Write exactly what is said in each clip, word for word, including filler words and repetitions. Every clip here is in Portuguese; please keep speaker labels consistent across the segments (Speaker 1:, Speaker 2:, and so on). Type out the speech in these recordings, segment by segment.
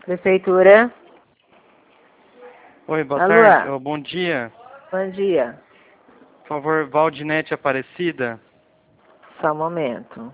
Speaker 1: Prefeitura.
Speaker 2: Oi, boa
Speaker 1: Alô?
Speaker 2: tarde. Oh, bom dia.
Speaker 1: Bom dia.
Speaker 2: Por favor, Valdinete Aparecida.
Speaker 1: Só um momento.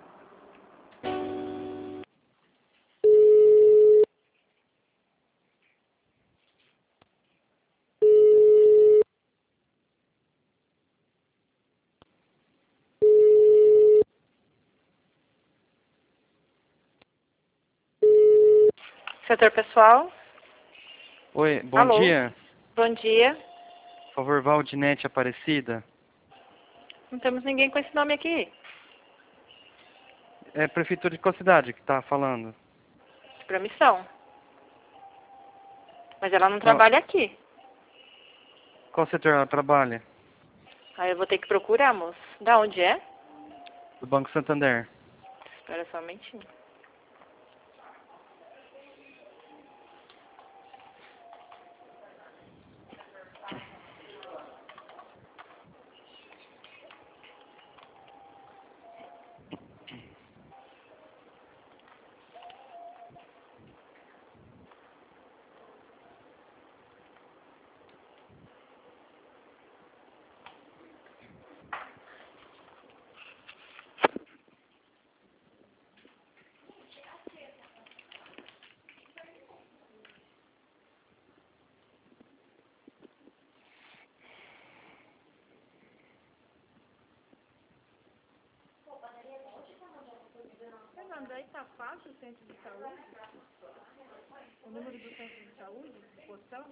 Speaker 1: Setor pessoal.
Speaker 2: Oi, bom
Speaker 1: Alô?
Speaker 2: dia.
Speaker 1: Bom dia.
Speaker 2: Por favor, Valdinete Aparecida.
Speaker 1: Não temos ninguém com esse nome aqui.
Speaker 2: É a prefeitura de qual cidade que está falando?
Speaker 1: De promissão. Mas ela não
Speaker 2: Qual,
Speaker 1: trabalha aqui.
Speaker 2: qual setor ela trabalha?
Speaker 1: Aí eu vou ter que procurar, moço. Da onde é?
Speaker 2: Do Banco Santander.
Speaker 1: Espera só um momentinho. Fernando, aí tá fácil o centro de saúde? O número do centro de saúde? Do portão?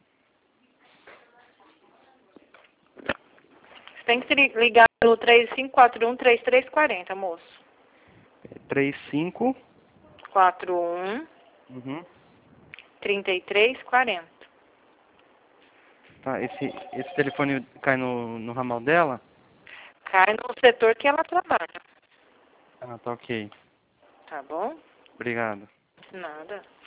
Speaker 1: Você tem que ligar no três cinco quatro um, três três quatro zero, moço.
Speaker 2: três cinco.
Speaker 1: quatro um,
Speaker 2: Uhum.
Speaker 1: três três quatro zero.
Speaker 2: Tá, esse, esse telefone cai no, no ramal dela?
Speaker 1: Cai no setor que ela trabalha.
Speaker 2: Ah, tá ok.
Speaker 1: Tá bom?
Speaker 2: Obrigado.
Speaker 1: Nada.